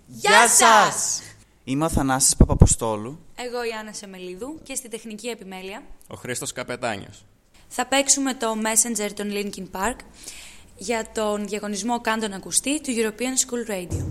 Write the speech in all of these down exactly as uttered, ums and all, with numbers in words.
Γεια σας! Είμαι ο Θανάσης Παπαποστόλου. Εγώ η Άννα Σεμελίδου και στη τεχνική επιμέλεια ο Χρήστος Καπετάνιος. Θα παίξουμε το Messenger των Linkin Park για τον διαγωνισμό «Κάν' τον ακουστή» του European School Radio.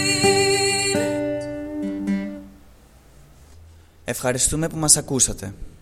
Ευχαριστούμε που μας ακούσατε.